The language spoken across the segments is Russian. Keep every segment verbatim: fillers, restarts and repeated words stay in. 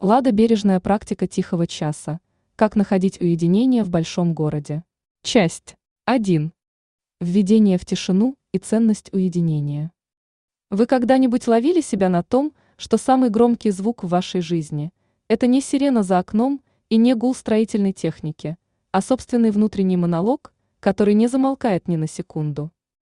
Лада Бережная практика тихого часа. Как находить уединение в большом городе. Часть один. Введение в тишину и ценность уединения. Вы когда-нибудь ловили себя на том, что самый громкий звук в вашей жизни – это не сирена за окном и не гул строительной техники, а собственный внутренний монолог, который не замолкает ни на секунду.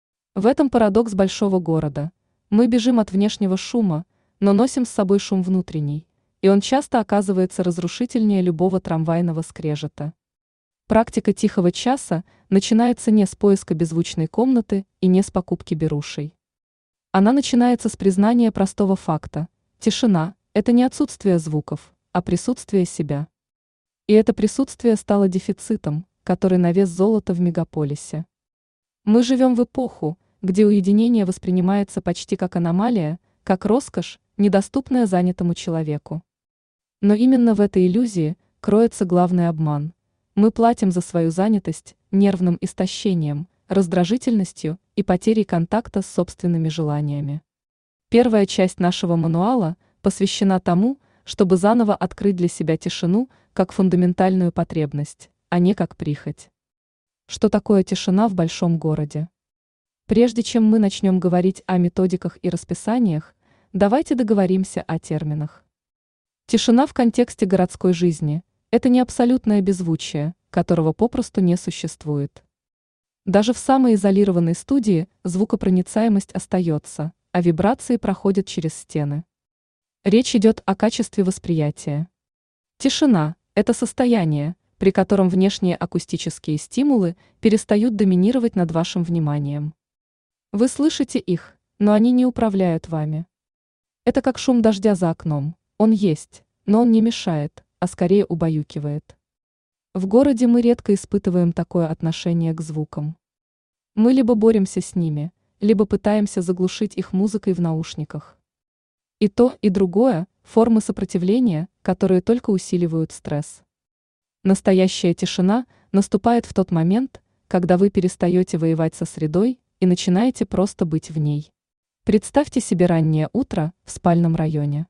В этом парадокс большого города. Мы бежим от внешнего шума, но носим с собой шум внутренний, и он часто оказывается разрушительнее любого трамвайного скрежета. Практика тихого часа начинается не с поиска беззвучной комнаты и не с покупки берушей. Она начинается с признания простого факта: тишина – это не отсутствие звуков, а присутствие себя. И это присутствие стало дефицитом, который на вес золота в мегаполисе. Мы живем в эпоху, где уединение воспринимается почти как аномалия, как роскошь, недоступная занятому человеку. Но именно в этой иллюзии кроется главный обман. Мы платим за свою занятость нервным истощением, раздражительностью и потерей контакта с собственными желаниями. Первая часть нашего мануала посвящена тому, чтобы заново открыть для себя тишину как фундаментальную потребность, а не как прихоть. Что такое тишина в большом городе? Прежде чем мы начнем говорить о методиках и расписаниях, давайте договоримся о терминах. Тишина в контексте городской жизни – это не абсолютное беззвучие, которого попросту не существует. Даже в самой изолированной студии звукопроницаемость остается, а вибрации проходят через стены. Речь идет о качестве восприятия. Тишина – это состояние, при котором внешние акустические стимулы перестают доминировать над вашим вниманием. Вы слышите их, но они не управляют вами. Это как шум дождя за окном. Он есть, но он не мешает, а скорее убаюкивает. В городе мы редко испытываем такое отношение к звукам. Мы либо боремся с ними, либо пытаемся заглушить их музыкой в наушниках. И то, и другое – формы сопротивления, которые только усиливают стресс. Настоящая тишина наступает в тот момент, когда вы перестаете воевать со средой и начинаете просто быть в ней. Представьте себе раннее утро в спальном районе.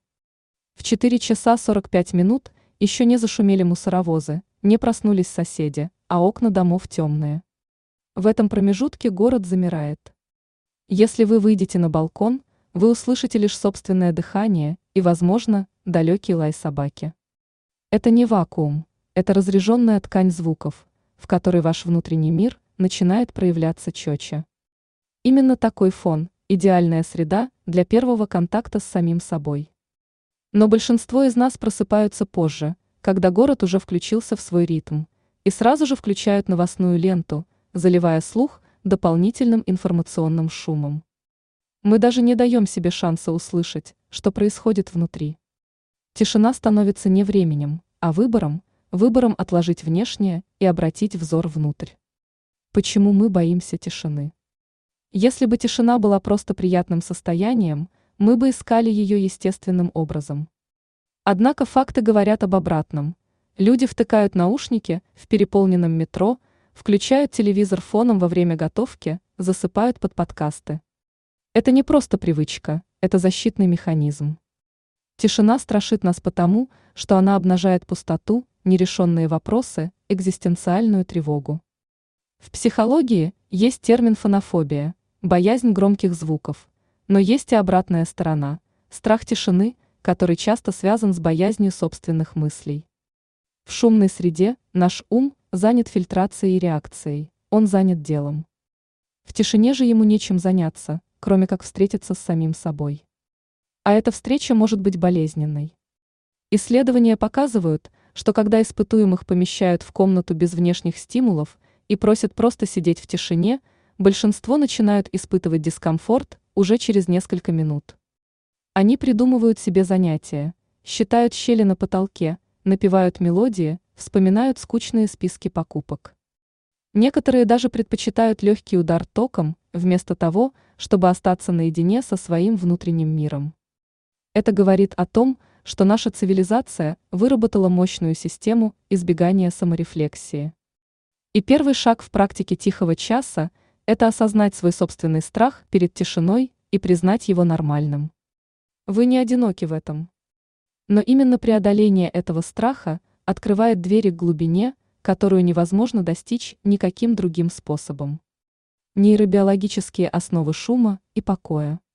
В четыре часа сорок пять минут еще не зашумели мусоровозы, не проснулись соседи, а окна домов темные. В этом промежутке город замирает. Если вы выйдете на балкон, вы услышите лишь собственное дыхание и, возможно, далекий лай собаки. Это не вакуум, это разряженная ткань звуков, в которой ваш внутренний мир начинает проявляться четче. Именно такой фон – идеальная среда для первого контакта с самим собой. Но большинство из нас просыпаются позже, когда город уже включился в свой ритм, и сразу же включают новостную ленту, заливая слух дополнительным информационным шумом. Мы даже не даем себе шанса услышать, что происходит внутри. Тишина становится не временем, а выбором, выбором отложить внешнее и обратить взор внутрь. Почему мы боимся тишины? Если бы тишина была просто приятным состоянием, мы бы искали ее естественным образом. Однако факты говорят об обратном. Люди втыкают наушники в переполненном метро, включают телевизор фоном во время готовки, засыпают под подкасты. Это не просто привычка, это защитный механизм. Тишина страшит нас потому, что она обнажает пустоту, нерешенные вопросы, экзистенциальную тревогу. В психологии есть термин фонофобия – боязнь громких звуков. Но есть и обратная сторона – страх тишины, который часто связан с боязнью собственных мыслей. В шумной среде наш ум занят фильтрацией и реакцией, он занят делом. В тишине же ему нечем заняться, кроме как встретиться с самим собой. А эта встреча может быть болезненной. Исследования показывают, что когда испытуемых помещают в комнату без внешних стимулов и просят просто сидеть в тишине, большинство начинают испытывать дискомфорт уже через несколько минут. Они придумывают себе занятия, считают щели на потолке, напевают мелодии, вспоминают скучные списки покупок. Некоторые даже предпочитают легкий удар током, вместо того, чтобы остаться наедине со своим внутренним миром. Это говорит о том, что наша цивилизация выработала мощную систему избегания саморефлексии. И первый шаг в практике тихого часа – это осознать свой собственный страх перед тишиной и признать его нормальным. Вы не одиноки в этом. Но именно преодоление этого страха открывает двери к глубине, которую невозможно достичь никаким другим способом. Нейробиологические основы шума и покоя.